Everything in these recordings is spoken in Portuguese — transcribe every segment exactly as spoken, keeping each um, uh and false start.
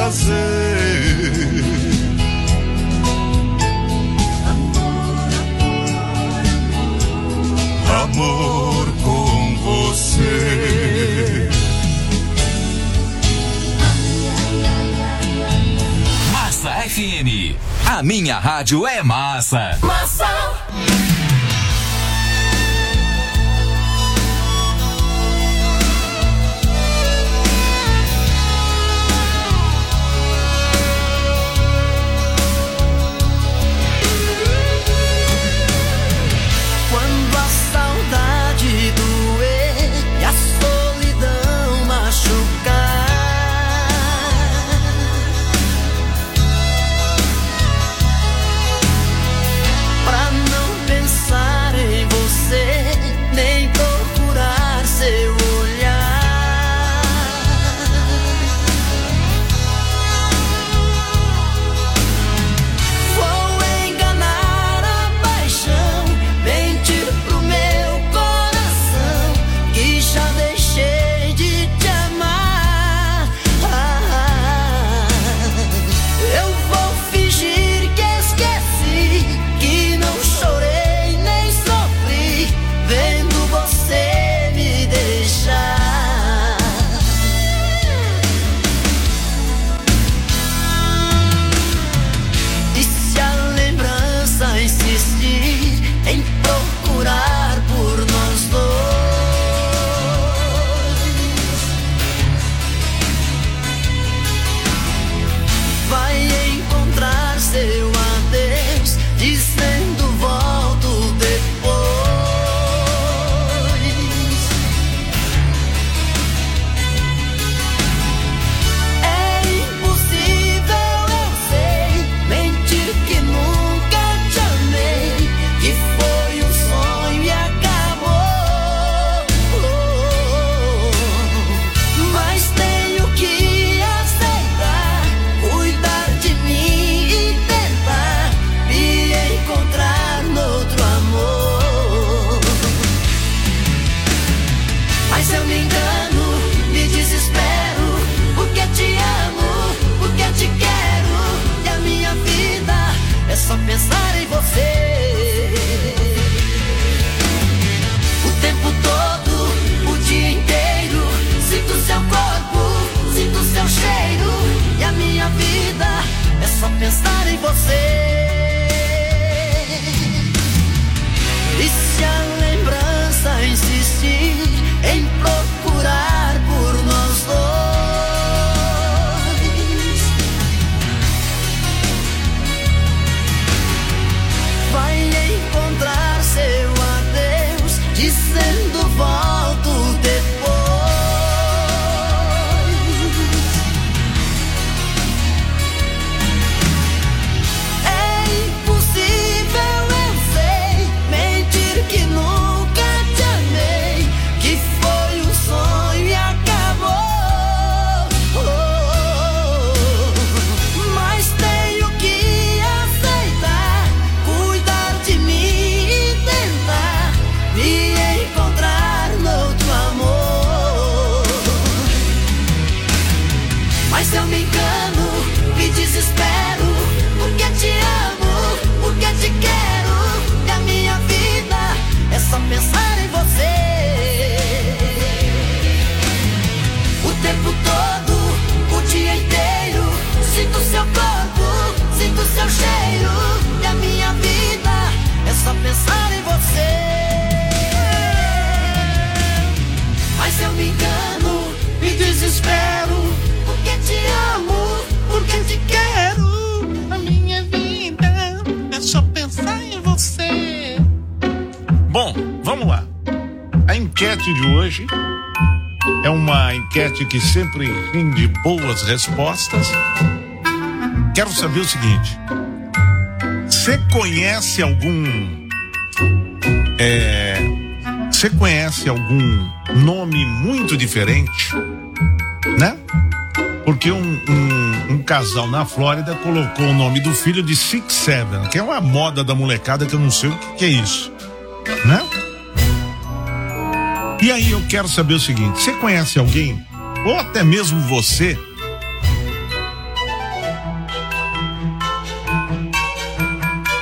fazer. Amor com você. Massa F M, a minha rádio é massa. Massa. Pensar em você. E se a lembrança insistir em procurar por nós dois, vai encontrar seu adeus dizendo volto depois. Desespero, porque te amo, porque te quero, e a minha vida é só pensar em você. O tempo todo, o dia inteiro, sinto seu corpo, sinto seu cheiro, e a minha vida é só pensar em você. Mas eu me engano, me desespero, porque te amo, porque te quero, a minha vida é só pensar em você. Bom, vamos lá. A enquete de hoje é uma enquete que sempre rende boas respostas. Quero saber o seguinte: você conhece algum é, você conhece algum nome muito diferente, né? Porque um, um, um casal na Flórida colocou o nome do filho de Six Seven, que é uma moda da molecada que eu não sei o que, que é isso, né? E aí eu quero saber o seguinte: você conhece alguém, ou até mesmo você,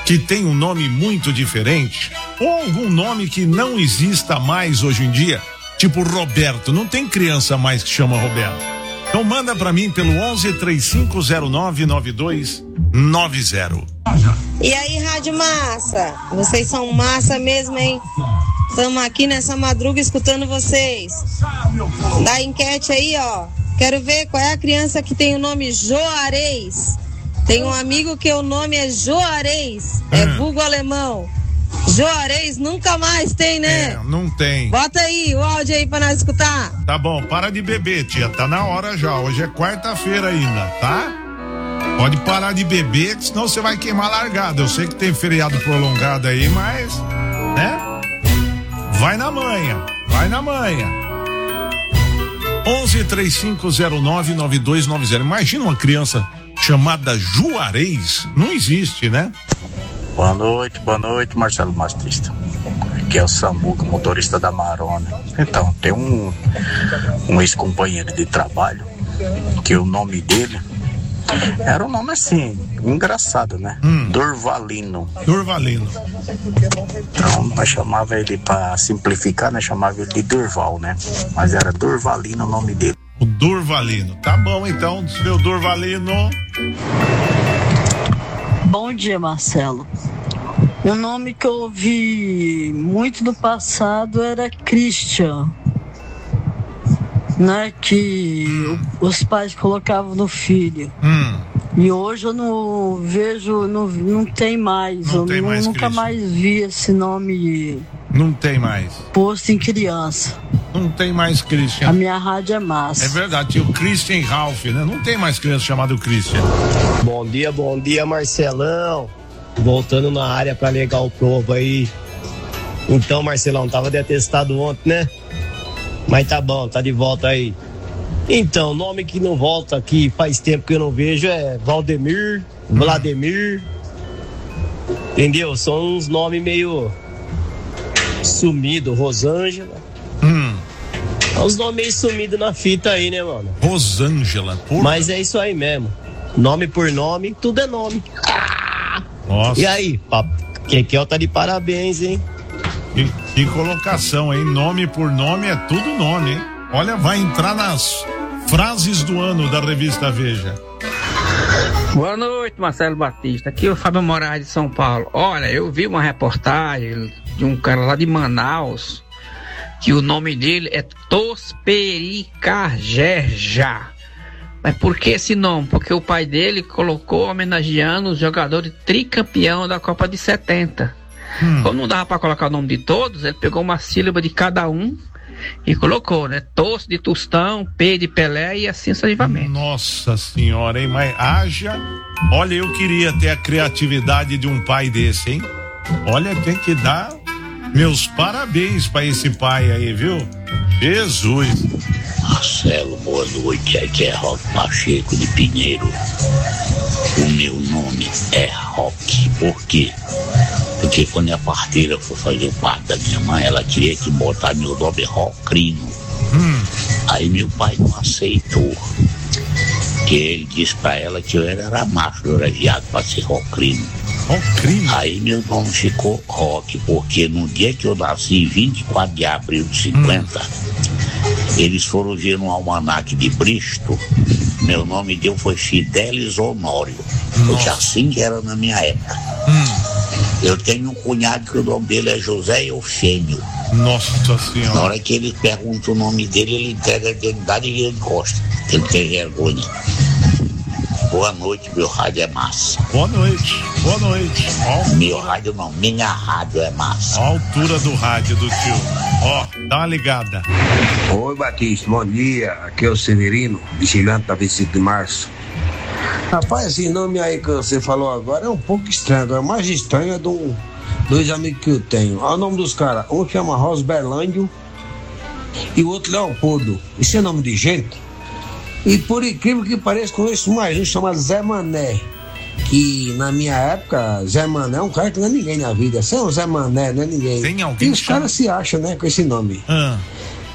que tem um nome muito diferente? Ou algum nome que não exista mais hoje em dia? Tipo Roberto, não tem criança mais que chama Roberto. Então manda pra mim pelo onze, três cinco zero nove, nove dois nove zero. E aí, Rádio Massa? Vocês são massa mesmo, hein? Estamos aqui nessa madruga escutando vocês. Da enquete aí, ó. Quero ver qual é a criança que tem o nome Joarez. Tem um amigo que o nome é Joarez, é hum. vulgo alemão. Joarez nunca mais tem, né? É, não tem. Bota aí o áudio aí pra nós escutar. Tá bom, para de beber, tia, tá na hora já, hoje é quarta-feira ainda, tá? Pode parar de beber, senão você vai queimar largada. Eu sei que tem feriado prolongado aí, mas, né? Vai na manha, vai na manha. onze, três cinco zero nove, nove dois nove zero. Imagina uma criança chamada Juarez, não existe, né? Boa noite, boa noite, Marcelo Mastista. Aqui é o Samuca, motorista da Marona. Então, tem um, um ex-companheiro de trabalho, que o nome dele era um nome assim, engraçado, né? Hum. Durvalino. Durvalino. Então, nós chamava ele, pra simplificar, nós chamava ele de Durval, né? Mas era Durvalino o nome dele. O Durvalino. Tá bom, então, seu Durvalino. Bom dia, Marcelo. O nome que eu ouvi muito no passado era Christian, né? Que os pais colocavam no filho. Hum. E hoje eu não vejo, não, não tem mais. Não eu tem não, mais nunca Christian. mais vi esse nome Não tem mais. posto em criança. Não tem mais Christian. A minha rádio é massa. É verdade, tinha o Christian Ralph, né? Não tem mais criança chamada Christian. Bom dia, bom dia, Marcelão. Voltando na área pra ligar o povo aí. Então, Marcelão, tava de atestado ontem, né? Mas tá bom, tá de volta aí. Então, nome que não volta aqui faz tempo que eu não vejo é Valdemir, hum. Vladimir. Entendeu? São uns nomes meio sumidos, Rosângela. Hum. Os nomes meio sumidos na fita aí, né, mano? Rosângela, porra. Mas é isso aí mesmo. Nome por nome, tudo é nome. Nossa. E aí, papo? Kekel tá de parabéns, hein? Que, que colocação, hein? Nome por nome é tudo nome, hein? Olha, vai entrar nas frases do ano da revista Veja. Boa noite, Marcelo Batista. Aqui é o Fábio Moraes de São Paulo. Olha, eu vi uma reportagem de um cara lá de Manaus que o nome dele é Tospericagerja. Mas por que esse nome? Porque o pai dele colocou homenageando os jogadores tricampeão da Copa de setenta. Hum. Como não dava para colocar o nome de todos, ele pegou uma sílaba de cada um e colocou, né? Tos de Tostão, P de Pelé e assim sucessivamente. Nossa senhora, hein? Mas haja. Olha, eu queria ter a criatividade de um pai desse, hein? Olha, tem que dar meus parabéns para esse pai aí, viu? Jesus. Marcelo, boa noite. Aqui é Roque Pacheco de Pinheiro. O meu nome é Roque. Por quê? Porque quando a parteira foi fazer o parto da minha mãe, ela queria que botar meu nome Rocrino. Hum. Aí meu pai não aceitou. Que ele disse pra ela que eu era macho, eu era viado pra ser Rocrino. Rocrino? Aí meu nome ficou Roque, porque no dia que eu nasci, vinte e quatro de abril de cinquenta, hum. eles foram ver no almanaque de Bristo, meu nome deu foi Fidelis Honório, porque assim que era na minha época. Hum. Eu tenho um cunhado que o nome dele é José Eufêmio. Nossa Senhora. Na hora que ele pergunta o nome dele, ele entrega a identidade e ele encosta. Ele tem vergonha. Boa noite, meu rádio é massa. Boa noite, boa noite. Ó, meu rádio não, minha rádio é massa. Ó a altura do rádio do tio. Ó, dá uma ligada. Oi, Batista, bom dia. Aqui é o Severino, vigilante da vinte e cinco de março. Rapaz, esse nome aí que você falou agora é um pouco estranho. Agora, mais estranho é de um, dois amigos que eu tenho. Olha o nome dos caras. Um chama Rosberlândio e o outro Leopoldo. Isso é nome de gente? E por incrível que pareça, conheço mais um chamado Zé Mané. Que na minha época, Zé Mané é um cara que não é ninguém na vida. Você é um Zé Mané, não é ninguém. Tem alguém e os caras se acham, né, com esse nome. Ah.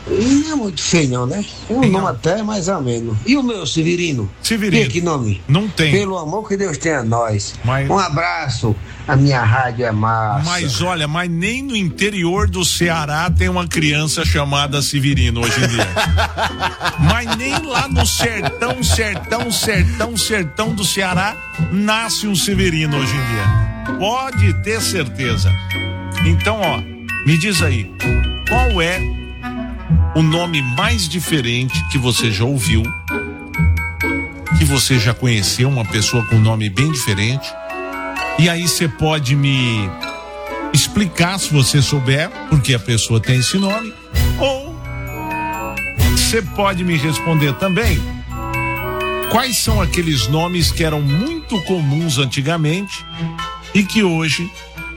Não é muito feio não, né? É um nome até mais ameno. E o meu, Severino? Severino. Tem que nome? Não tem. Pelo amor que Deus tenha a nós. Mas... Um abraço. A minha rádio é massa. Mas olha, mas nem no interior do Ceará tem uma criança chamada Severino hoje em dia. Mas nem lá no sertão, sertão, sertão, sertão do Ceará nasce um Severino hoje em dia. Pode ter certeza. Então, ó, me diz aí, qual é o nome mais diferente que você já ouviu, que você já conheceu uma pessoa com um nome bem diferente? E aí você pode me explicar, se você souber, porque a pessoa tem esse nome, ou você pode me responder também quais são aqueles nomes que eram muito comuns antigamente e que hoje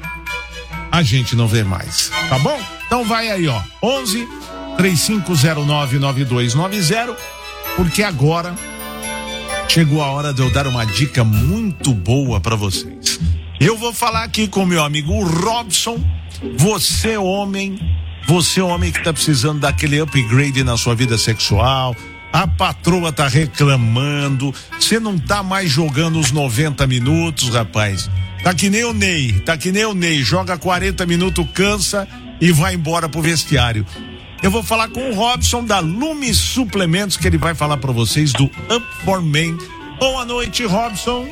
a gente não vê mais, tá bom? Então vai aí, ó, onze, três cinco zero nove, nove dois nove zero, porque agora chegou a hora de eu dar uma dica muito boa pra vocês. Eu vou falar aqui com meu amigo Robson. Você homem, você homem que tá precisando daquele upgrade na sua vida sexual, a patroa tá reclamando, você não tá mais jogando os noventa minutos, rapaz. Tá que nem o Ney, tá que nem o Ney, joga quarenta minutos, cansa e vai embora pro vestiário. Eu vou falar com o Robson da Lume Suplementos, que ele vai falar pra vocês do Up for Men. Boa noite, Robson.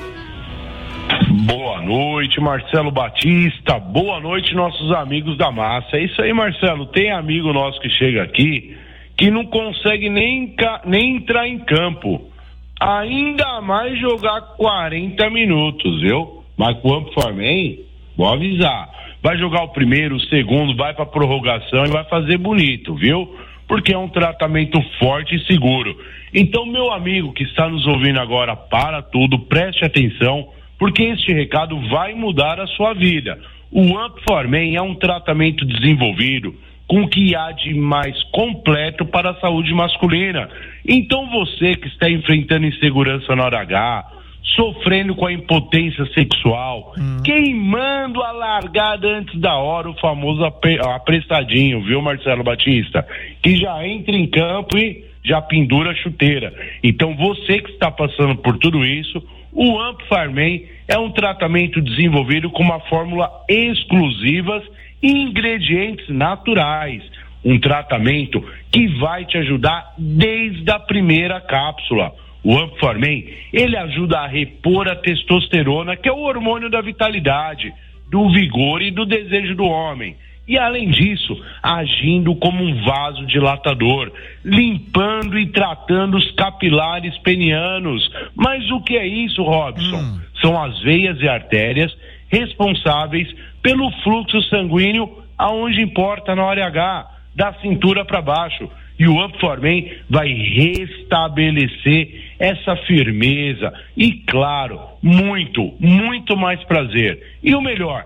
Boa noite, Marcelo Batista. Boa noite, nossos amigos da massa. É isso aí, Marcelo. Tem amigo nosso que chega aqui que não consegue nem, nem entrar em campo, ainda mais jogar quarenta minutos, viu? Mas com o Up for Men, vou avisar, vai jogar o primeiro, o segundo, vai pra prorrogação e vai fazer bonito, viu? Porque é um tratamento forte e seguro. Então, meu amigo que está nos ouvindo agora, para tudo, preste atenção, porque este recado vai mudar a sua vida. O Up for Men é um tratamento desenvolvido com o que há de mais completo para a saúde masculina. Então você que está enfrentando insegurança na hora H, sofrendo com a impotência sexual, hum. queimando a largada antes da hora, o famoso ap- apressadinho, viu, Marcelo Batista? Que já entra em campo e já pendura a chuteira. Então você que está passando por tudo isso, o Up for Men é um tratamento desenvolvido com uma fórmula exclusiva e ingredientes naturais. Um tratamento que vai te ajudar desde a primeira cápsula. O Up for Men, ele ajuda a repor a testosterona, que é o hormônio da vitalidade, do vigor e do desejo do homem. E além disso, agindo como um vasodilatador, limpando e tratando os capilares penianos. Mas o que é isso, Robson? Hum. São as veias e artérias responsáveis pelo fluxo sanguíneo aonde importa na hora H, da cintura para baixo. E o Up for Men vai restabelecer essa firmeza e, claro, muito, muito mais prazer. E o melhor,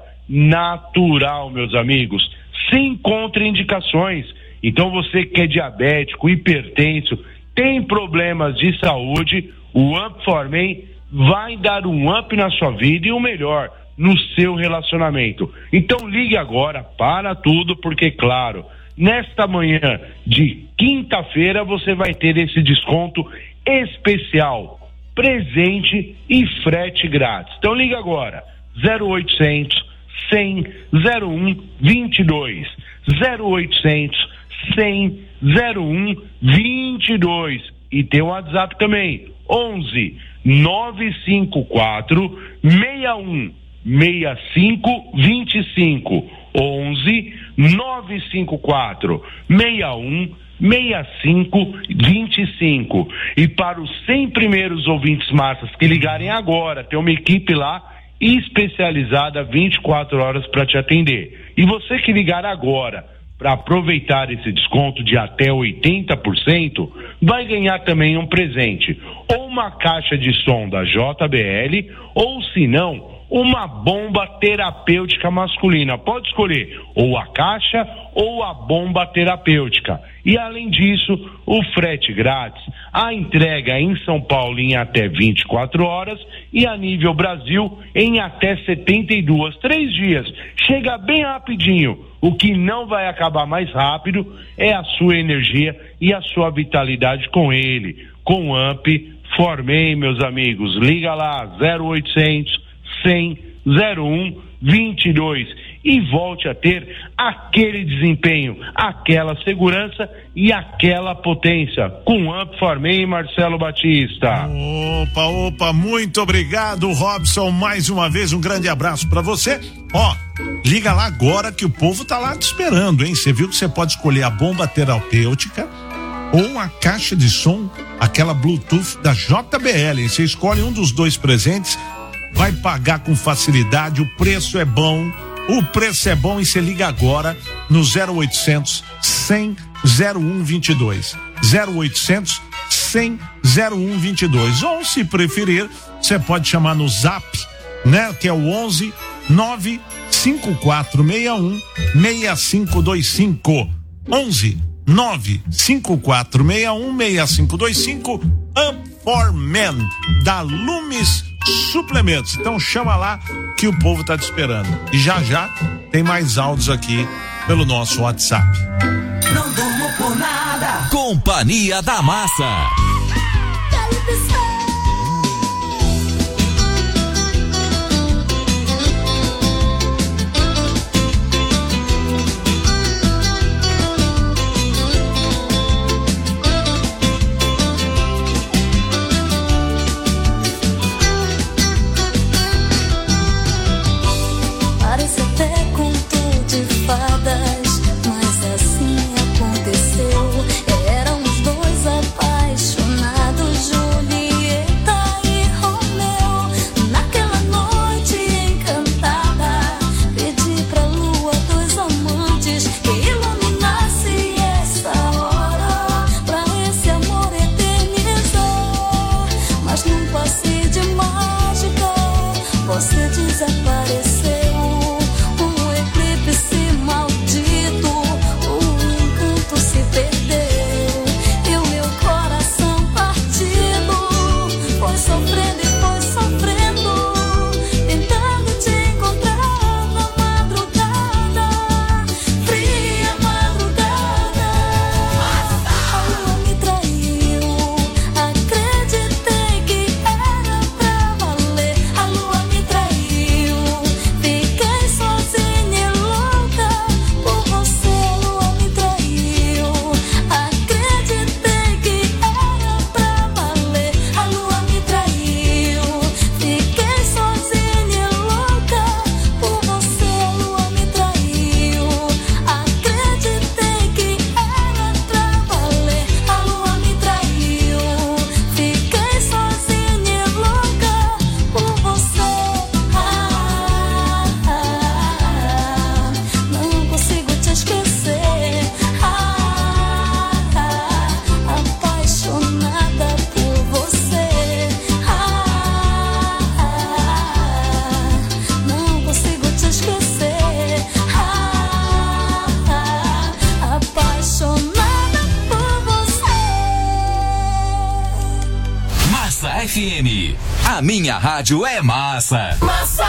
natural, meus amigos, sem contraindicações. Então você que é diabético, hipertenso, tem problemas de saúde, o Up for Men vai dar um up na sua vida e o melhor, no seu relacionamento. Então ligue agora para tudo, porque claro, nesta manhã de quinta-feira você vai ter esse desconto especial, presente e frete grátis. Então liga agora, zero oitocentos, cem, zero um, vinte e dois, zero oitocentos, cem, zero um, vinte e dois, e tem o WhatsApp também, onze, nove cinco quatro, seis um, seis cinco, vinte e cinco, onze, nove cinco quatro, seis um, seis cinco, vinte e cinco. E para os cem primeiros ouvintes massas que ligarem agora, tem uma equipe lá especializada vinte e quatro horas para te atender. E você que ligar agora para aproveitar esse desconto de até oitenta por cento, vai ganhar também um presente, ou uma caixa de som da J B L, ou se não, uma bomba terapêutica masculina. Pode escolher ou a caixa ou a bomba terapêutica. E além disso, o frete grátis, a entrega em São Paulo em até vinte e quatro horas e a nível Brasil em até setenta e dois, três dias. Chega bem rapidinho. O que não vai acabar mais rápido é a sua energia e a sua vitalidade com ele. Com o Amp Formei, meus amigos. Liga lá, zero oitocentos, cem, zero um, vinte e dois e volte a ter aquele desempenho, aquela segurança e aquela potência. Com o Amp Formei, Marcelo Batista. Opa, opa, muito obrigado, Robson, mais uma vez um grande abraço pra você. Ó, liga lá agora que o povo tá lá te esperando, hein? Você viu que você pode escolher a bomba terapêutica ou a caixa de som, aquela Bluetooth da J B L. Você escolhe um dos dois presentes, vai pagar com facilidade, o preço é bom, o preço é bom e você liga agora no zero oitocentos, cem, zero um, vinte e dois. zero oitocentos, cem, zero um, vinte e dois. Ou se preferir, você pode chamar no Zap, né? Que é o onze, nove cinco quatro seis um, seis cinco dois cinco. onze, nove cinco quatro seis um, seis cinco dois cinco. Amp for Men, da Lumis Suplementos. Então chama lá que o povo tá te esperando. E já já tem mais áudios aqui pelo nosso WhatsApp. Não durmo por nada. Companhia da Massa. F M. A minha rádio é massa. Massa.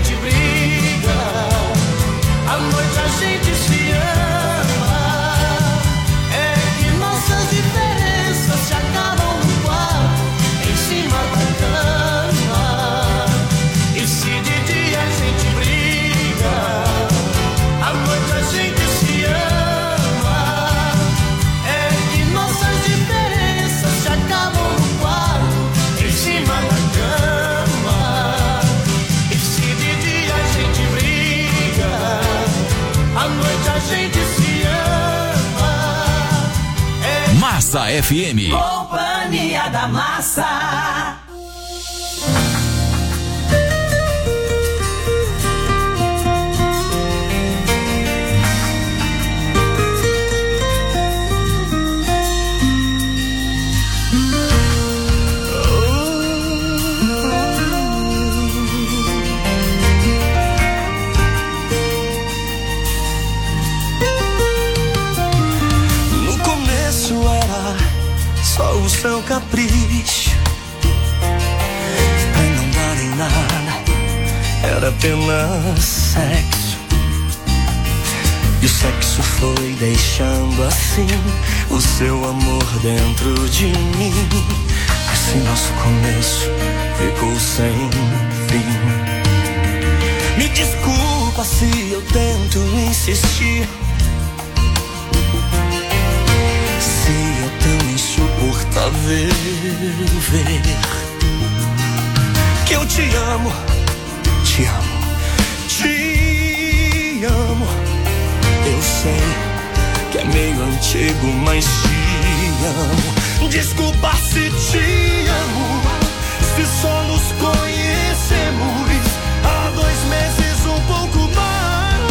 gente briga, à noite a gente se ama. É que nossas diferenças se acabam no quarto, em cima da cama. E se de dia a gente briga, à noite a gente se ama. É que nossas diferenças se acabam no quarto, em cima da cama. E se de dia a gente briga, à noite a gente se ama. É Massa F M. Companhia da Massa. No começo era só o seu capricho, pra não dar em nada, era apenas sexo. E o sexo foi deixando assim o seu amor dentro de mim. Assim nosso começo ficou sem fim. Me desculpa se eu tento insistir, se é tão insuportável ver que eu te amo, te amo, te amo. Eu sei que é meio antigo, mas te amo. Desculpa se te amo, se só nos conhecemos há dois meses, um pouco mais.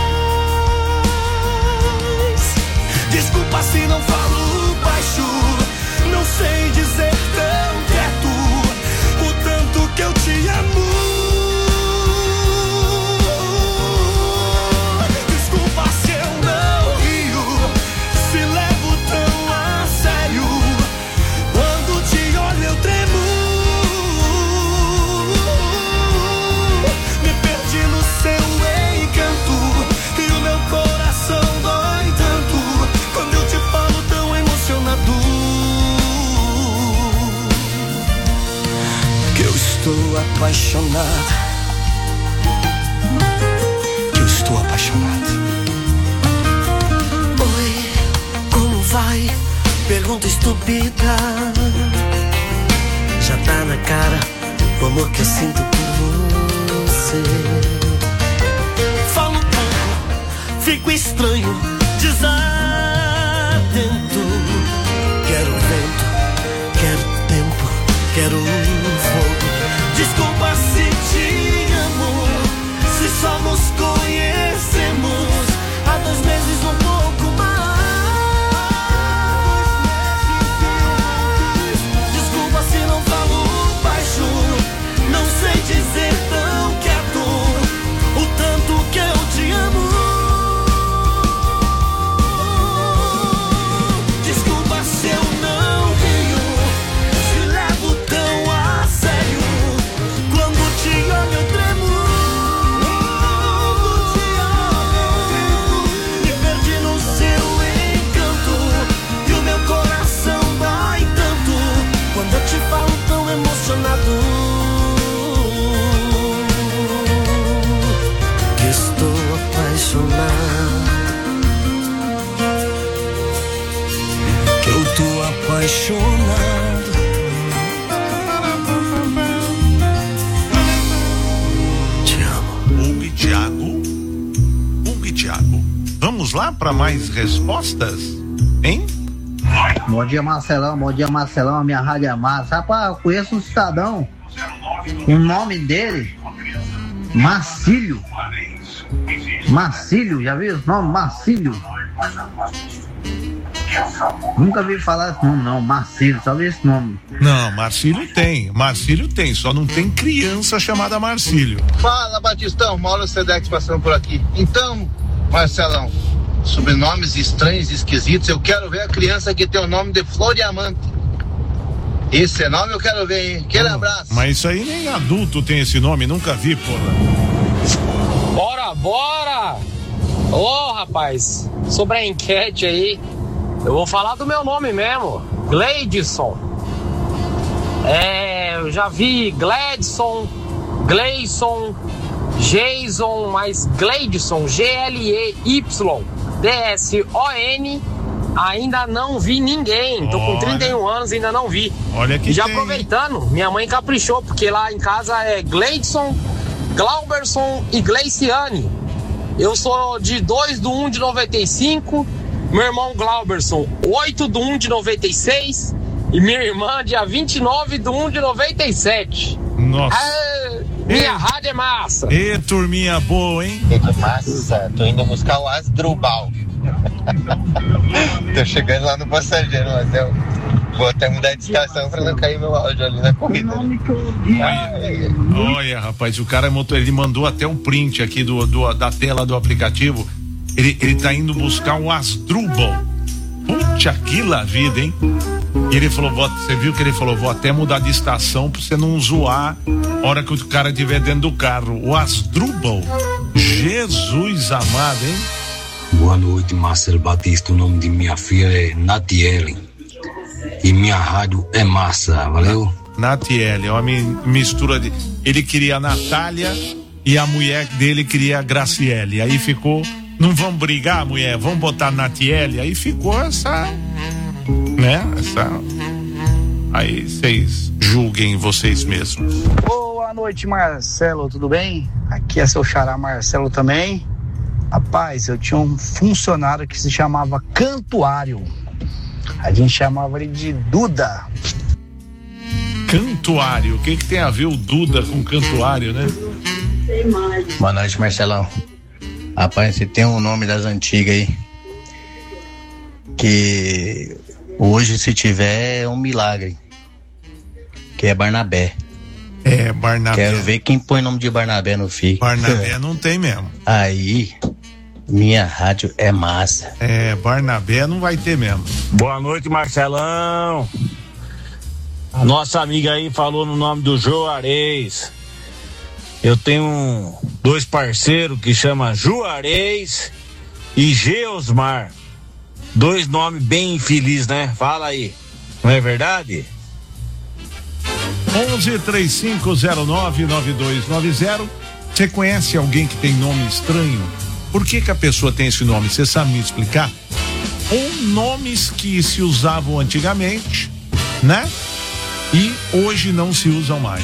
Desculpa se não falo baixo, não sei dizer tão quieto o tanto que eu te amo. Desculpa se eu não rio, se levo tão a sério. Quando te olho eu tremo, me perdi no seu encanto e o meu coração dói tanto quando eu te falo tão emocionado, que eu estou apaixonado, que eu estou apaixonado. Oi, como vai? Pergunta estúpida. Já tá na cara o amor que eu sinto por você. Falo pouco, fico estranho, desatento. Quero vento, quero tempo, quero fogo. Desculpa se te amo, se só nos conhecemos há dois meses, um pouco mais. Desculpa se não falo baixo, não sei dizer tão quieto o tanto que eu te amo. Desculpa se eu não rio, se levo tão a sério. Quando te olho eu tremo, me perdi no seu encanto e o meu coração dói tanto quando eu te falo tão emocionado, que estou apaixonado, que eu tô apaixonado. Te amo. Hugo e Thiago. Hugo e Thiago. Vamos lá para mais respostas? Hein? Bom dia, Marcelão. Bom dia, Marcelão. A minha rádio é massa. Rapaz, eu conheço um cidadão. O nome dele, Marcílio. Marcílio, já viu esse nome? Marcílio. Nunca vi falar esse nome, não. Marcílio, só vi esse nome. Não, Marcílio tem. Marcílio tem, só não tem criança chamada Marcílio. Fala, Batistão. Mauro Sedex passando por aqui. Então, Marcelão, sobrenomes estranhos e esquisitos, eu quero ver a criança que tem o nome de Floriamante. Esse nome eu quero ver, hein? Aquele abraço. Mas isso aí nem adulto tem esse nome, nunca vi, porra. bora, bora! Ô, oh, rapaz, sobre a enquete aí, eu vou falar do meu nome mesmo, Gleidson. É, eu já vi Gladson, Gleison, Jason, mas Gleidson, G L E Y D S O N, ainda não vi ninguém. Tô com trinta e um anos e ainda não vi. Olha que E já tem. aproveitando, minha mãe caprichou, porque lá em casa é Gleidson, Glauberson e Gleiciane. Eu sou de dois do um de noventa e cinco, meu irmão Glauberson, oito do um de noventa e seis e minha irmã, dia vinte e nove do um de noventa e sete. Nossa. Ah, minha rádio é massa. E turminha boa, hein? Que massa, tô indo buscar o Asdrubal. Tô chegando lá no passageiro, mas eu vou até mudar de estação pra não cair meu áudio ali na corrida. Olha, olha, rapaz, o cara motor, ele mandou até um print aqui do, do, da tela do aplicativo. Ele, ele tá indo buscar um Asdrubal. Puxa, que la vida, hein? E ele falou, vou, você viu que ele falou, vou até mudar de estação pra você não zoar a hora que o cara estiver dentro do carro. O Asdrubal. Jesus amado, hein? Boa noite, Marcelo Batista. O nome de minha filha é Natiele. E minha rádio é massa, valeu? Natiele, é uma mistura de. Ele queria a Natália e a mulher dele queria a Graciele. Aí ficou. Não vamos brigar, mulher, vamos botar Natiele. Aí ficou essa. Né? Essa. Aí vocês julguem vocês mesmos. Boa noite, Marcelo, tudo bem? Aqui é seu xará Marcelo também. Rapaz, eu tinha um funcionário que se chamava Cantuário. A gente chamava ele de Duda. Cantuário, o que que tem a ver o Duda com cantuário, né? Boa noite, Marcelão. Rapaz, você tem um nome das antigas aí que hoje, se tiver, é um milagre, que é Barnabé. É, Barnabé. Quero ver quem põe o nome de Barnabé no filho. Barnabé não tem mesmo. Aí, minha rádio é massa. É, Barnabé não vai ter mesmo. Boa noite, Marcelão. A nossa amiga aí falou no nome do Juarez. Eu tenho dois parceiros que chama Juarez e Geosmar. Dois nomes bem infelizes, né? Fala aí. Não é verdade? onze três cinco zero nove nove dois nove zero. Você conhece alguém que tem nome estranho? Por que que a pessoa tem esse nome? Você sabe me explicar? Ou nomes que se usavam antigamente, né? E hoje não se usam mais.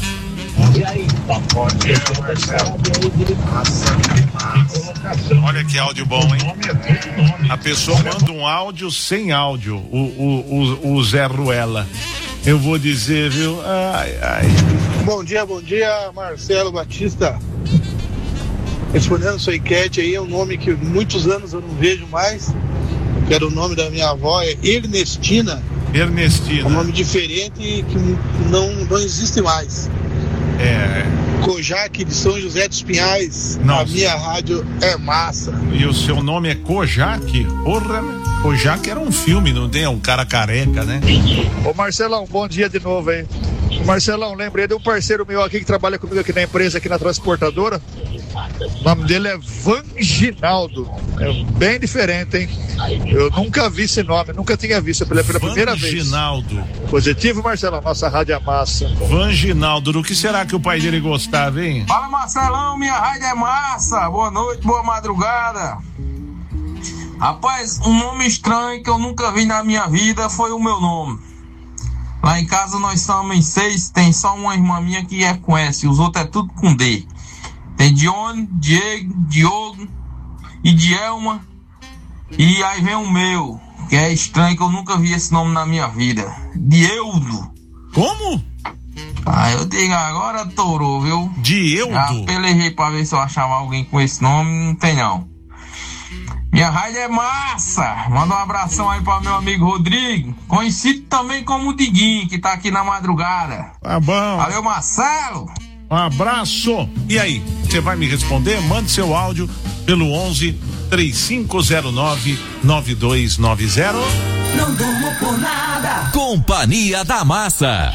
Olha que áudio bom, hein? A pessoa manda um áudio sem áudio. O, o, o, o Zé Ruela. Eu vou dizer, viu? Ai, ai. Bom dia, bom dia, Marcelo Batista. Respondendo sua enquete aí, é um nome que muitos anos eu não vejo mais. Que era o nome da minha avó, é Ernestina. Ernestina. É um nome diferente que não, não existe mais. É. Kojak de São José dos Pinhais. Nossa. A minha rádio é massa. E o seu nome é Kojak? Porra, Kojak era um filme, não tem? É um cara careca, né? Ô Marcelão, bom dia de novo aí. Marcelão, lembrei de um parceiro meu aqui que trabalha comigo aqui na empresa, aqui na transportadora. O nome dele é Vanginaldo. É bem diferente, hein? Eu nunca vi esse nome, nunca tinha visto pela, pela primeira vez. Vanginaldo. Positivo, Marcelão? Nossa rádio é massa. Vanginaldo, do que será que o pai dele gostava, hein? Fala, Marcelão, minha rádio é massa. Boa noite, boa madrugada. Rapaz, um nome estranho que eu nunca vi na minha vida foi o meu nome. Lá em casa nós somos em seis, tem só uma irmã minha que é com S, os outros é tudo com D. Tem Dione, Diego, Diogo e Dielma. E aí vem o meu, que é estranho, que eu nunca vi esse nome na minha vida. Dieudo. Como? Ah, eu digo, agora torou, viu? Dieudo? Já pelejei pra ver se eu achava alguém com esse nome, não tem não. Minha rádio é massa. Manda um abração aí pra meu amigo Rodrigo, conhecido também como Diguinho, que tá aqui na madrugada. Tá bom. Valeu, Marcelo. Um abraço. E aí, você vai me responder? Mande seu áudio pelo onze três cinco zero nove nove dois nove zero. Não durmo por nada. Companhia da Massa.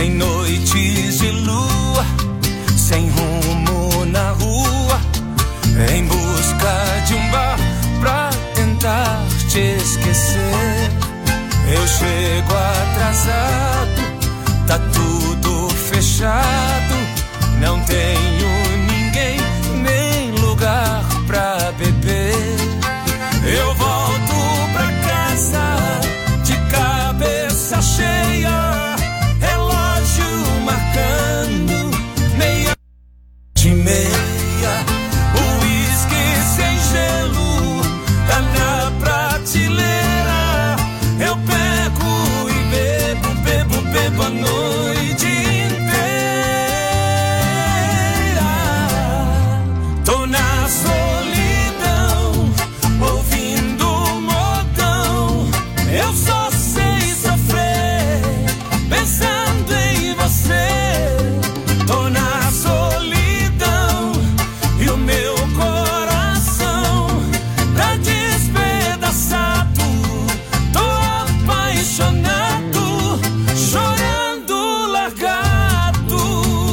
em noites de lua, sem rumo na rua, em busca de um bar pra tentar te esquecer. Eu chego atrasado, tá tudo fechado, não tenho ninguém, nem lugar pra beber. Eu volto pra casa de cabeça cheia, relógio marcando meia de meia. O uísque sem gelo tá na prateleira. Eu pego e bebo, bebo, bebo a noite inteira. Tô na solidão, ouvindo modão. Eu só sei sofrer, pensando em você. Tô na solidão e o meu coração tá despedaçado. Tô apaixonado, chorando largado.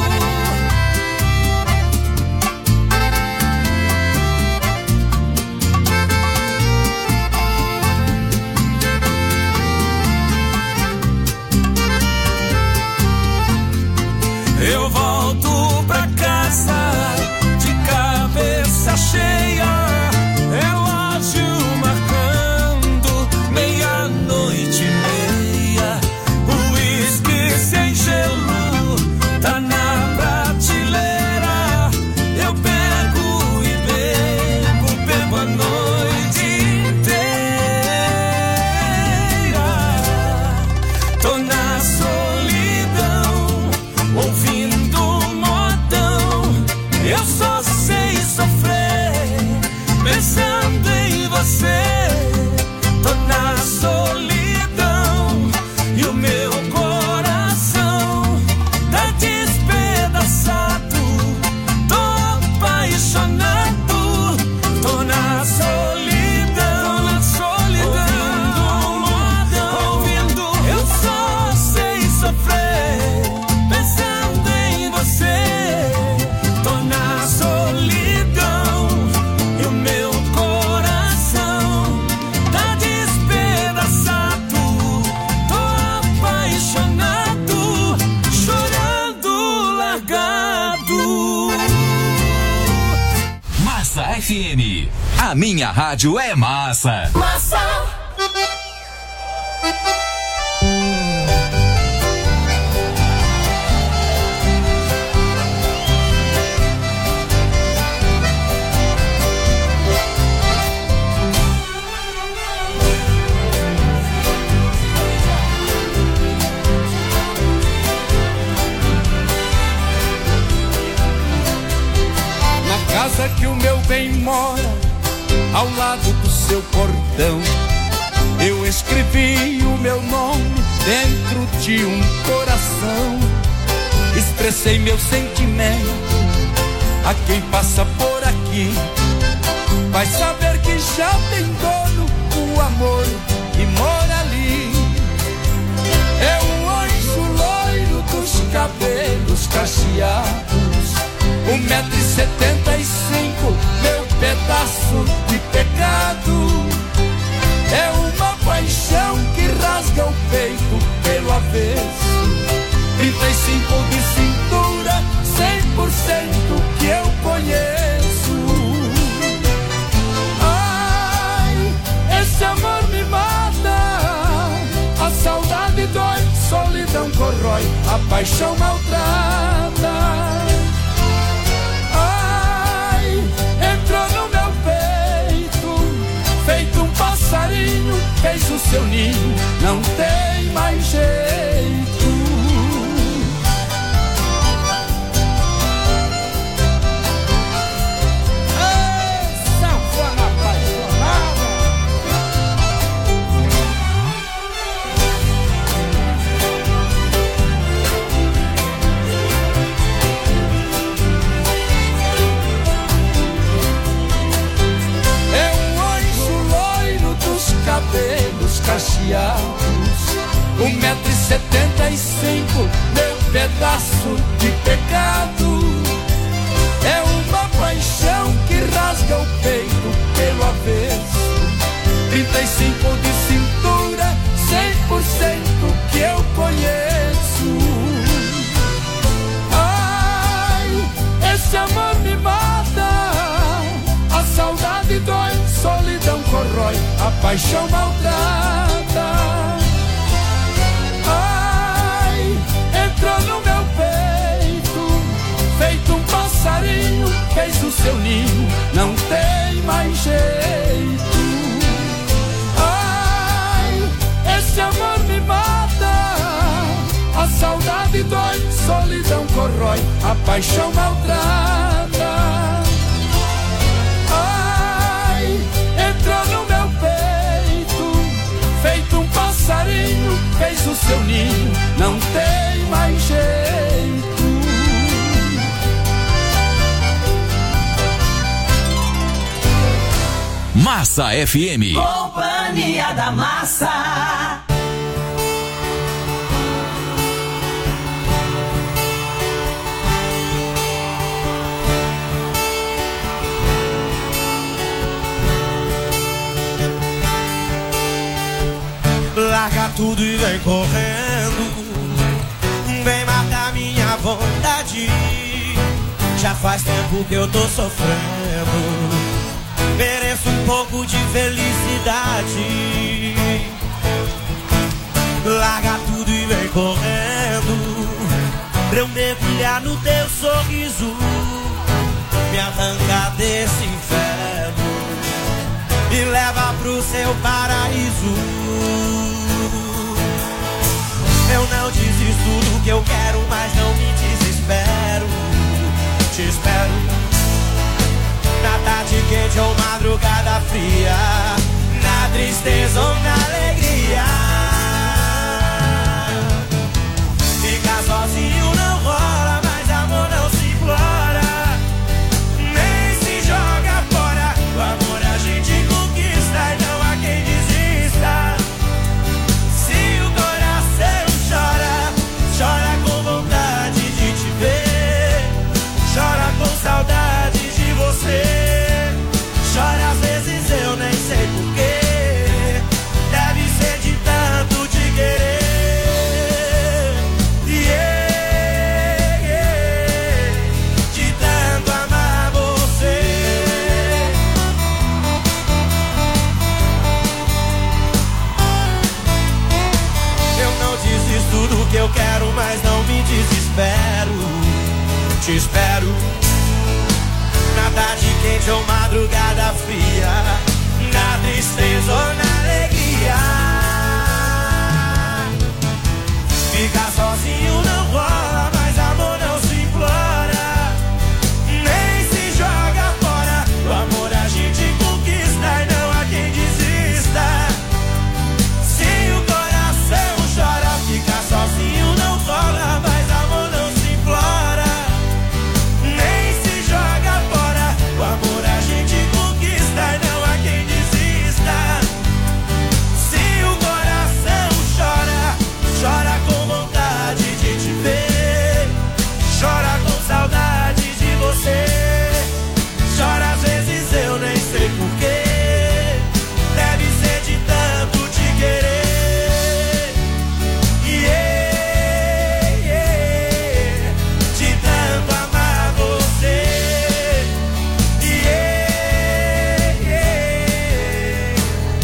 Eu volto pra casa de cabeça cheia, relógio marcando meia-noite e meia. O uísque sem gelo tá na prateleira. Eu pego e bebo, bebo a noite inteira. Tô na solidão, ouvindo modão. Eu só sei sofrer, pensando em você. Tô na solidão e o meu coração tá despedaçado. Tô apaixonado, tô na solidão, tô na solidão, ouvindo, ouvindo. Eu só sei sofrer, pensando em você. Tô na solidão e o meu coração tá despedaçado. Tô apaixonado, chorando largado. Massa F M. A minha rádio é massa. Massa. Na casa que o meu bem mora, ao lado do seu portão, eu escrevi o meu nome dentro de um coração. Expressei meu sentimento a quem passa por aqui. Vai saber que já tem dono o amor que mora ali. É o anjo loiro dos cabelos cacheados, um metro e setenta e cinco, meu pedaço de pecado. É uma paixão que rasga o peito pelo avesso. Trinta e cinco de cintura, cem por cento que eu conheço. Ai, esse amor me mata. A saudade dói, solidão corrói, a paixão maltrata. Entrou no meu peito, feito um passarinho, fez o seu ninho, não tem mais jeito. cacheados, um metro e setenta e cinco, meu pedaço de pecado. É uma paixão que rasga o peito pelo avesso. Trinta e cinco de cintura, cem por cento que eu conheço. Ai, esse amor me mata. A saudade dói, solidão corrói, a paixão maltrata. Ai, entrou no meu peito, feito um passarinho, fez o seu ninho, não tem mais jeito. Ai, esse amor me mata. A saudade dói, solidão corrói, a paixão maltrata. Ai, entrou no meu peito, feito um passarinho, fez o seu ninho, não tem mais jeito. Massa F M. Companhia da Massa. Larga tudo e vem correndo, vem matar minha vontade. Já faz tempo que eu tô sofrendo, mereço um pouco de felicidade. Larga tudo e vem correndo, pra eu mergulhar no teu sorriso, me arrancar desse inferno e leva pro seu paraíso. Eu não desisto do que eu quero, mas não me desespero. Te espero na tarde quente ou madrugada fria, na tristeza ou na alegria. Ficar sozinho não rola, mas amor não se implora, nem se joga fora. O amor a gente conquista e não há quem desista. Se o coração chora, chora com vontade de te ver, chora com saudade de você, chora às vezes eu nem sei porquê, deve ser de tanto te querer, yeah, yeah, de tanto amar você. Eu não desisto do que eu quero, mas não me desespero. Te espero na tarde quente ou madrugada fria, na tristeza ou na alegria. Ficar sozinho não rola, mas amor não se implora, nem se joga fora. O amor a gente conquista e não há quem desista. Se o coração chora, ficar sozinho não rola, mas amor não se implora, nem se joga fora. O amor a gente conquista e não há quem desista. Se o coração chora, chora com vontade de te ver, chora com saudade de você, chora às vezes eu nem sei porquê, deve ser de tanto te querer, yeah, yeah, de tanto amar você, yeah, yeah.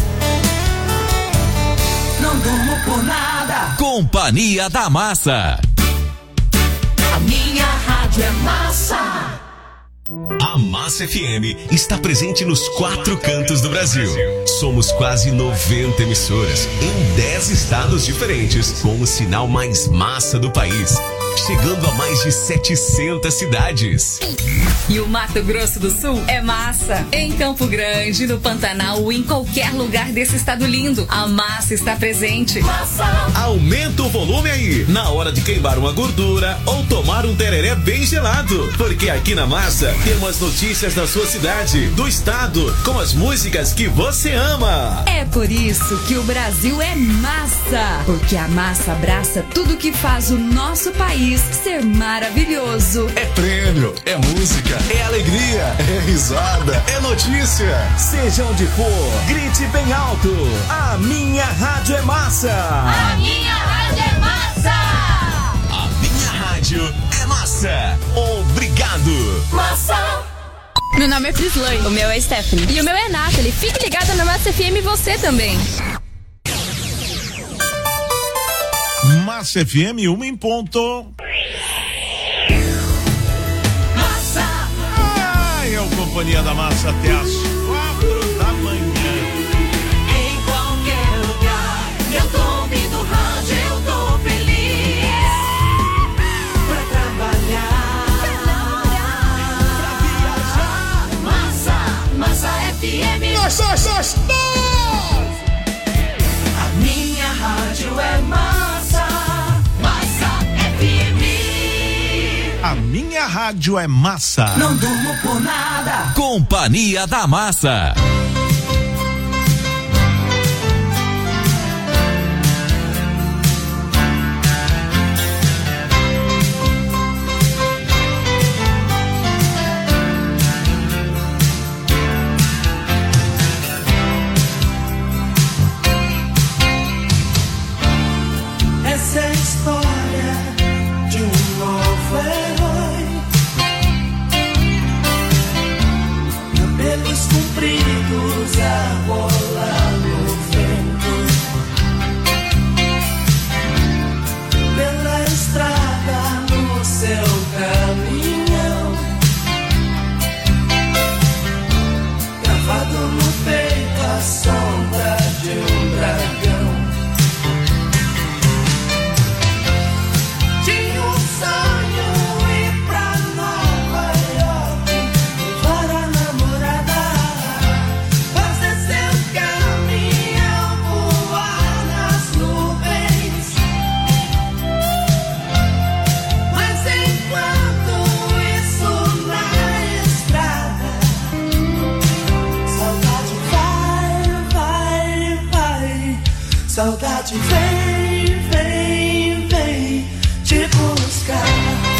Não durmo por nada. Companhia da Massa. A minha rádio é massa. A Massa F M está presente nos quatro cantos do Brasil. Somos quase noventa emissoras em dez estados diferentes, com o sinal mais massa do país, chegando a mais de setecentas cidades. E o Mato Grosso do Sul é massa. Em Campo Grande, no Pantanal ou em qualquer lugar desse estado lindo, a massa está presente. Massa! Aumenta o volume aí, na hora de queimar uma gordura ou tomar um tereré bem gelado. Porque aqui na Massa temos notícias da sua cidade, do estado, com as músicas que você ama. É por isso que o Brasil é massa. Porque a massa abraça tudo que faz o nosso país feliz, ser maravilhoso. É prêmio, é música, é alegria, é risada, é notícia. Seja onde for, grite bem alto. A minha rádio é massa. A minha rádio é massa. A minha rádio é massa. Obrigado. Massa. Meu nome é Frislane. O meu é Stephanie. E o meu é Nathalie. Fique ligada na Massa F M e você também. Massa F M, uma em ponto. Massa. Ai, é o Companhia da Massa até as quatro da manhã. Em qualquer lugar, eu tô ouvindo rádio, eu tô feliz. Pra trabalhar, pra viajar. Massa, Massa F M. Nós, nós, nós, nós! A minha rádio é massa, Massa F M. A minha rádio é massa. Não durmo por nada. Companhia da Massa. Essa é a história de um novo herói. Cabelos compridos a bola no vento. Pela estrada no seu caminhão. Gravado no peito a sombra de um dragão. Tinha um sonho ir pra Nova York, levar a namorada, fazer seu caminhão voar nas nuvens. Mas enquanto isso na estrada, saudade vai, vai, vai. Saudade vem, vem, vem te buscar.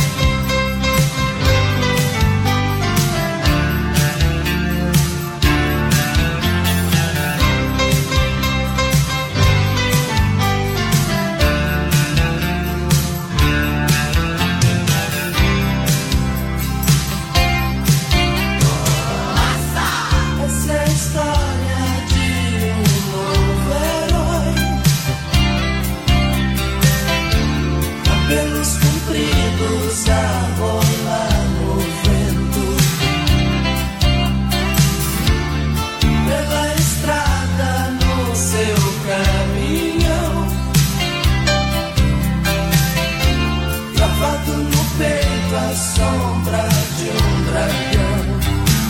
Essa é a história de um novo herói. Cabelos compridos a rolar no vento. Pela estrada no seu caminhão. Gravado no peito a sombra de um dragão.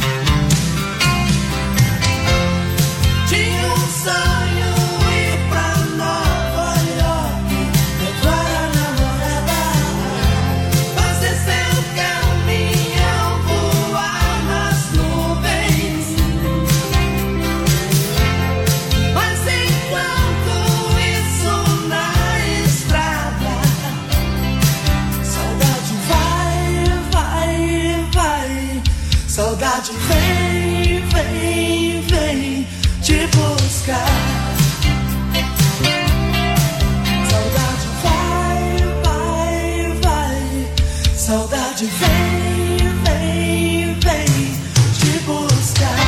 Tinha um sonho ir pra Nova York, levar a namorada, fazer seu caminhão voar nas nuvens. Mas enquanto isso na estrada, saudade vai, vai, vai. Saudade vem, vem, vem te buscar. Saudade vai, vai, vai. Saudade vem, vem, vem te buscar.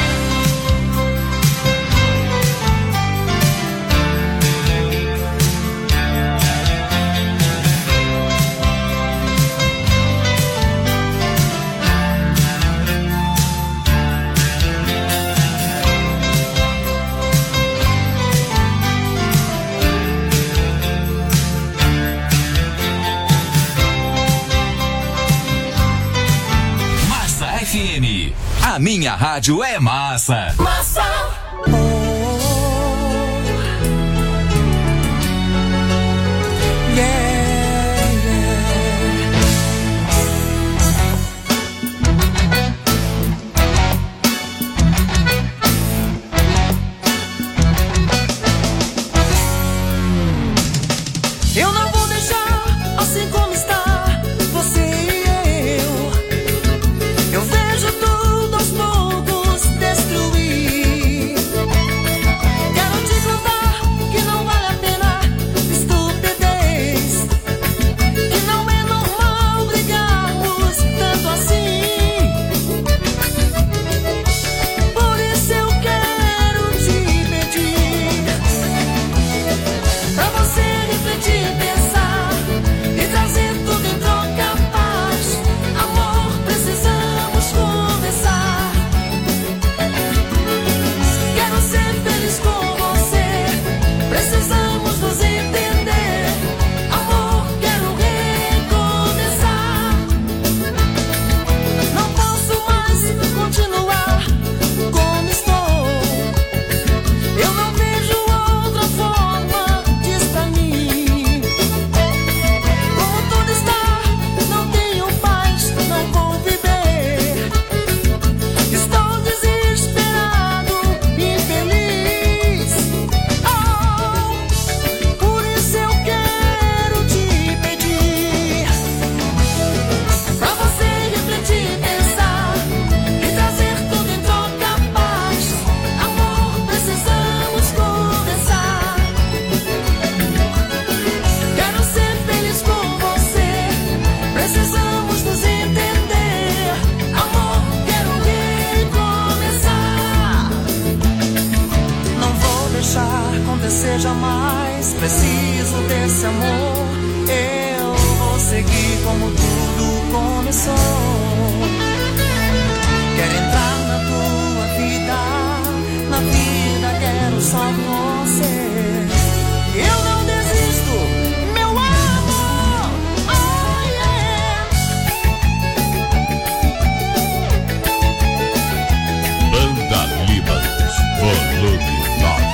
Massa F M. A minha rádio é massa. Massa. Eu não vou deixar assim como está. preciso desse amor. Eu vou seguir como tudo começou. Quero entrar na tua vida, na vida quero só você. Eu não desisto, meu amor. Oh yeah. Banda Líbanos, volume nove.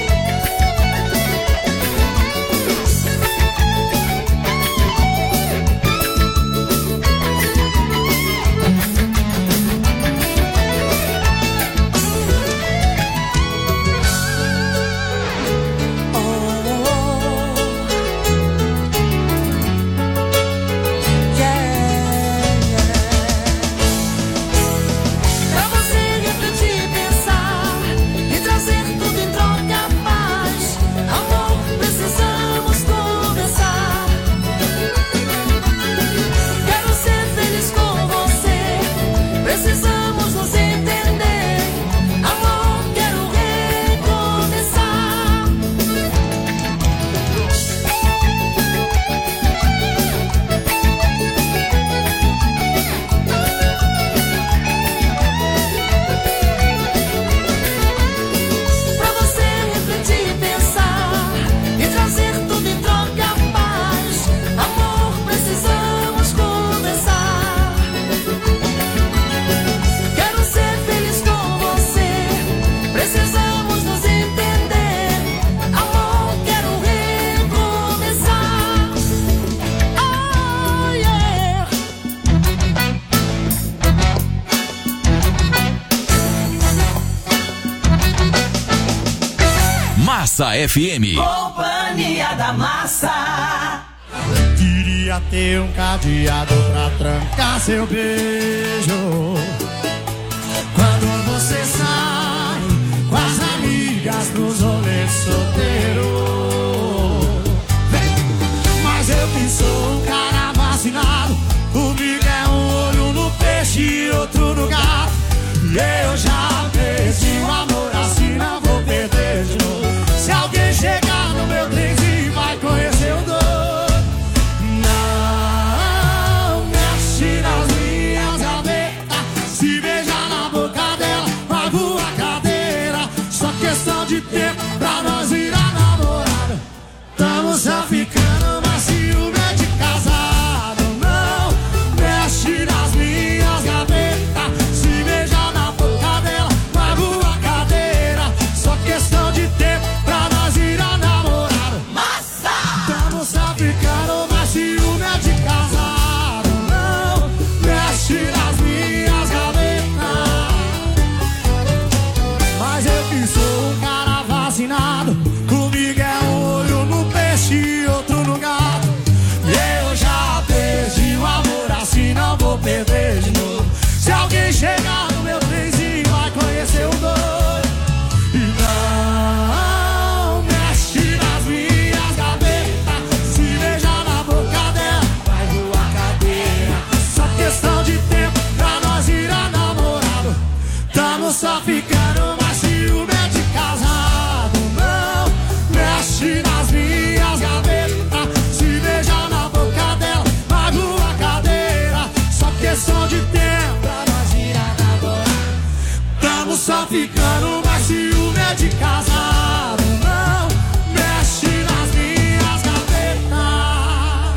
Massa F M. Companhia da Massa. Queria ter um cadeado pra trancar seu beijo. Quando você sai com as amigas nos rolês solteiro. Mas eu que sou um cara vacinado, comigo é um olho no peixe e outro no gato. E eu já perdi o amor assim, não vou perder de novo. Se alguém chegar no meu trenzinho vai conhecer o doido. Não mexe nas minhas gavetas, se beijar na boca dela, pago a cadeira. Só questão de tempo pra nós virar namorada. Tamo só ficando, mas ciúme é de casado. Não mexe nas minhas gavetas, se beijar na boca dela, pago a cadeira. Só questão de tempo pra nós virar namorado. Massa! Tamo só ficando, mas ciúme é de casado. Não mexe nas minhas gavetas. Mas eu que sou um cara vacinado, comigo é um olho no peixe e outro no gato. E eu já perdi o amor assim, não vou perder de novo. Se alguém chegar no meu trenzinho vai conhecer o doido. E não mexe nas minhas gavetas, se beijar na boca dela vai voar cadeira. Só questão de tempo pra nós virar namorado. Tamo só ficando, mas ciúme é de casado. Não mexe nas minhas gavetas, se beijar na boca dela vai voar cadeira. Só questão de tempo pra nós virar namorado. Tamo só ficando, mas ciúme é de casado. Não mexe nas minhas gavetas.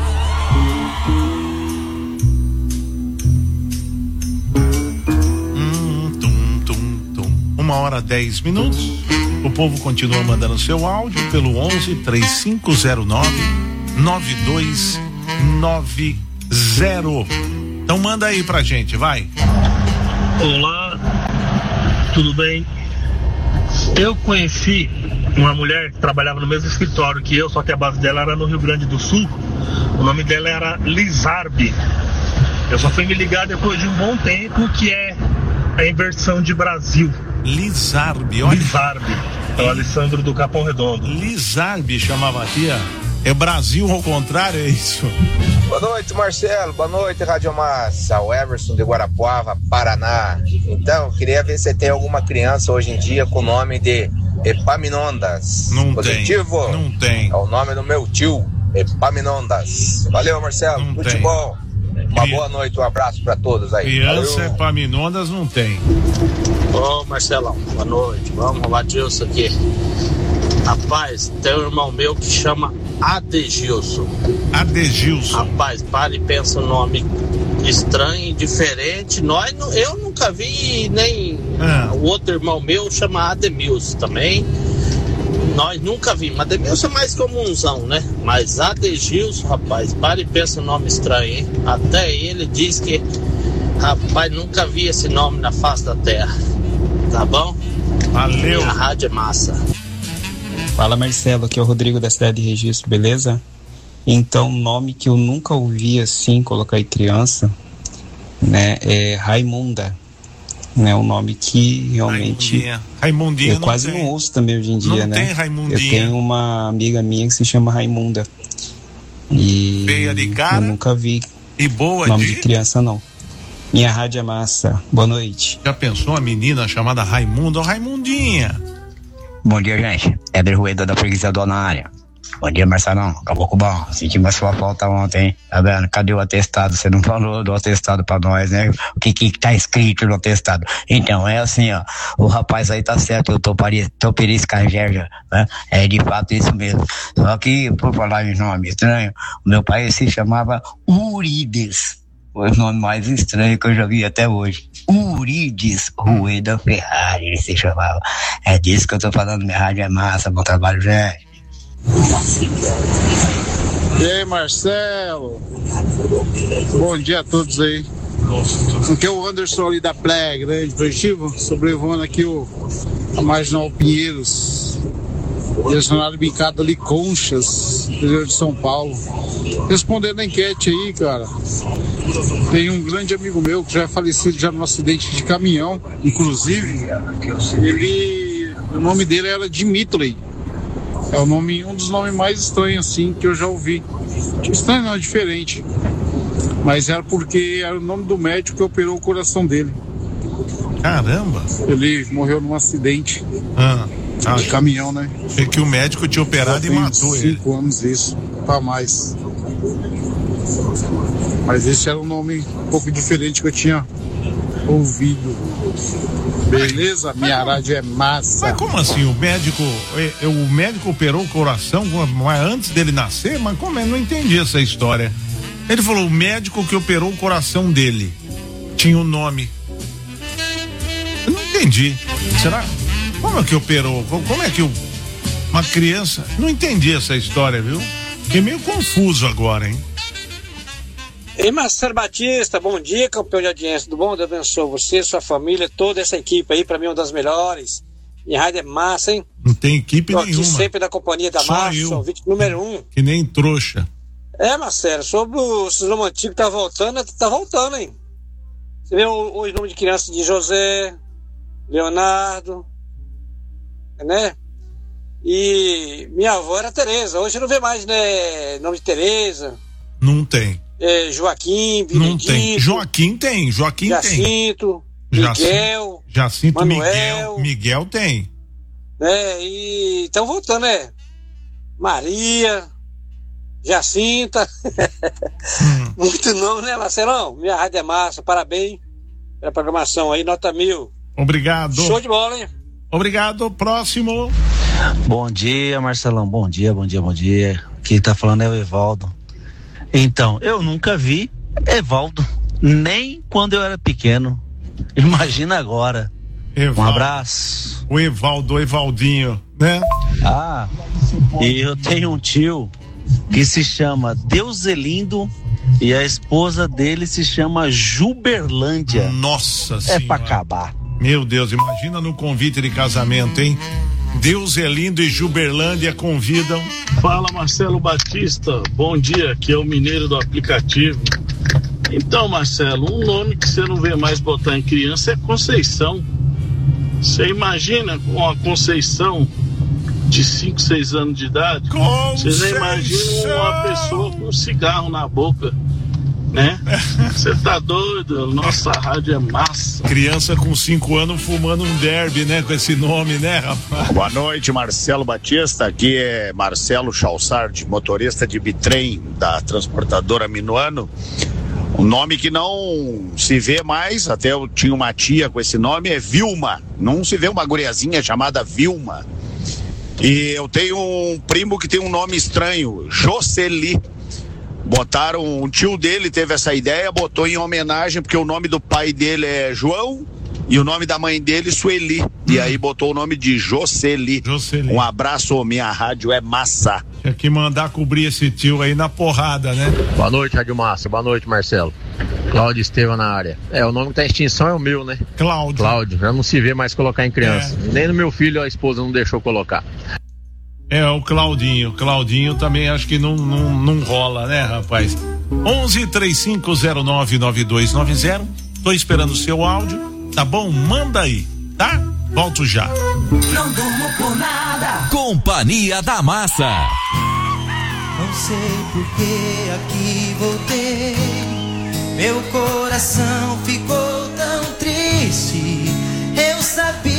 Hum, tum, tum, tum. Uma hora dez minutos. O povo continua mandando seu áudio pelo onze três cinco zero nove nove dois nove zero. Então manda aí pra gente, vai. Olá, tudo bem? Eu conheci uma mulher que trabalhava no mesmo escritório que eu, só que a base dela era no Rio Grande do Sul. O nome dela era Lizarbe. Eu só fui me ligar depois de um bom tempo, que é a inversão de Brasil. Lizarbe, olha. Lizarbe. É o Alessandro do Capão Redondo. Lizarbe chamava a tia. É Brasil ao contrário, é isso? Boa noite, Marcelo. Boa noite, Rádio Massa. O Everson de Guarapuava, Paraná. Então, queria ver se tem alguma criança hoje em dia com o nome de Epaminondas. Não Positivo? tem. Não tem. É o nome do meu tio, Epaminondas. Valeu, Marcelo. Não Tudo de tem. bom. Uma Cri- boa noite, um abraço pra todos aí. Criança Valeu. Epaminondas não tem. Ô Marcelão, boa noite. Vamos rolar Gilson aqui. Rapaz, tem um irmão meu que chama Adegilson. Adegilson. Rapaz, para e pensa um nome estranho, diferente. Nós, nu- eu nunca vi nem. Ah. O outro irmão meu chama Ademilson também. Nós nunca vimos. Ademilson é mais comunzão, né? Mas Adegilson, rapaz, para e pensa um nome estranho, hein? Até ele diz que, rapaz, nunca vi esse nome na face da terra. Tá bom? Valeu. A rádio é massa. Fala Marcelo, aqui é o Rodrigo da cidade de Registro, beleza? Então, nome que eu nunca ouvi assim, colocar em criança, né, é Raimunda, né, um nome que realmente Raimundinha. Raimundinha eu não quase tem. não ouço também hoje em dia, Não né? tem Raimundinha. Eu tenho uma amiga minha que se chama Raimunda e Feia de cara eu nunca vi e boa nome de... de criança não. Minha rádio é massa, boa noite. Já pensou uma menina chamada Raimunda? Ô, Raimundinha. Bom dia, gente. Éder Rueda da Freguesia do na área. Bom dia, Marcelão. Acabou com o bom. Senti mais sua falta ontem, tá vendo? Cadê o atestado? Você não falou do atestado pra nós, né? O que que tá escrito no atestado? Então, é assim, ó. O rapaz aí tá certo, eu tô Toperis Cargerja, né? É de fato isso mesmo. Só que, por falar em nome estranho, o meu pai se chamava Urides. Foi o nome mais estranho que eu já vi até hoje. Urides Rueda Ferrari, ele se chamava. É disso que eu tô falando, minha rádio é massa, bom trabalho, gente. E aí, Marcelo? Bom dia a todos aí. Aqui é o Anderson ali da Plague, né? De Positivo, sobrevoando aqui o a Marginal Pinheiros. Direcionado Bicado ali, Conchas, interior de São Paulo. Respondendo a enquete aí, cara. Tem um grande amigo meu que já é falecido já num acidente de caminhão, inclusive. Ele. O nome dele era Dmitry. É o nome, um dos nomes mais estranhos assim que eu já ouvi. Estranho não, é diferente. Mas era porque era o nome do médico que operou o coração dele. Caramba. Ele morreu num acidente Ah, ah, de caminhão, né? é que o médico tinha operado e Tem matou ele. Cinco anos isso, pra mais. Mas esse era um nome um pouco diferente que eu tinha ouvido. Beleza? Minha rádio é massa. Mas como assim? O médico, é, o médico operou o coração mas antes dele nascer? Mas como é? Não entendi essa história. Ele falou, o médico que operou o coração dele tinha um nome. Eu não entendi. Será? Como é que operou? Como é que o, uma criança... Não entendi essa história, viu? Fiquei meio confuso agora, hein? Ei, Marcelo Batista, bom dia, campeão de audiência. Tudo bom? Deus abençoe você, sua família, toda essa equipe aí, pra mim, uma das melhores. Minha rádio é massa, hein? Não tem equipe Tô nenhuma. aqui sempre da companhia da Só massa, eu. sou vítima número um. Que nem trouxa. É, Marcelo, sobre o nome antigo tá voltando, tá voltando, hein? Você vê os nomes de criança de José, Leonardo, né? E minha avó era Tereza. Hoje não vê mais, né? Nome de Tereza. Não tem. É, Joaquim, Não Benedito, tem. Joaquim tem. Joaquim Jacinto, tem. Miguel, Jacinto, Manuel. Miguel. Miguel tem. né? E estão voltando, né? Maria, Jacinta. Hum. Muito nome, né, Marcelão? Minha rádio é massa, parabéns pela programação aí, nota mil. Obrigado. Show de bola, hein? Obrigado. Próximo. Bom dia, Marcelão. Bom dia, bom dia, bom dia. Quem tá falando é o Evaldo. Então, eu nunca vi Evaldo, nem quando eu era pequeno. Imagina agora. Evaldo. Um abraço. O Evaldo, o Evaldinho, né? Ah, e eu tenho um tio que se chama Deuselindo e a esposa dele se chama Juberlândia. Nossa É Senhora. pra acabar. Meu Deus, imagina no convite de casamento, hein? Deus é lindo e Juberlândia convidam. Fala, Marcelo Batista, bom dia, aqui é o Mineiro do aplicativo. Então, Marcelo, um nome que você não vê mais botar em criança é Conceição. Você imagina uma Conceição de cinco, seis anos de idade? Você já imagina uma pessoa com um cigarro na boca. né? Você tá doido? Nossa rádio é massa. Criança com cinco anos fumando um derby, né? Com esse nome, né, rapaz? Boa noite, Marcelo Batista. Aqui é Marcelo Chalsard, motorista de bitrem da transportadora Minuano. Um nome que não se vê mais, até eu tinha uma tia com esse nome, é Vilma. Não se vê uma guriazinha chamada Vilma. E eu tenho um primo que tem um nome estranho, Jocely. Botaram, um tio dele teve essa ideia, botou em homenagem, porque o nome do pai dele é João e o nome da mãe dele, Sueli. Hum. E aí botou o nome de Jocely. Jocely. Um abraço, minha rádio é massa. Tinha que mandar cobrir esse tio aí na porrada, né? Boa noite, Rádio Massa. Boa noite, Marcelo. Cláudio Estevam na área. É, o nome que tá em extinção é o meu, né? Cláudio. Cláudio, já não se vê mais colocar em criança. É. Nem no meu filho a esposa não deixou colocar. É, o Claudinho. Claudinho também acho que não, não, não rola, né, rapaz? onze, três cinco zero nove, nove dois nove zero. Tô esperando o seu áudio, tá bom? Manda aí, tá? Volto já. Não durmo por nada. Companhia da Massa. Não sei por que aqui voltei. Meu coração ficou tão triste. Eu sabia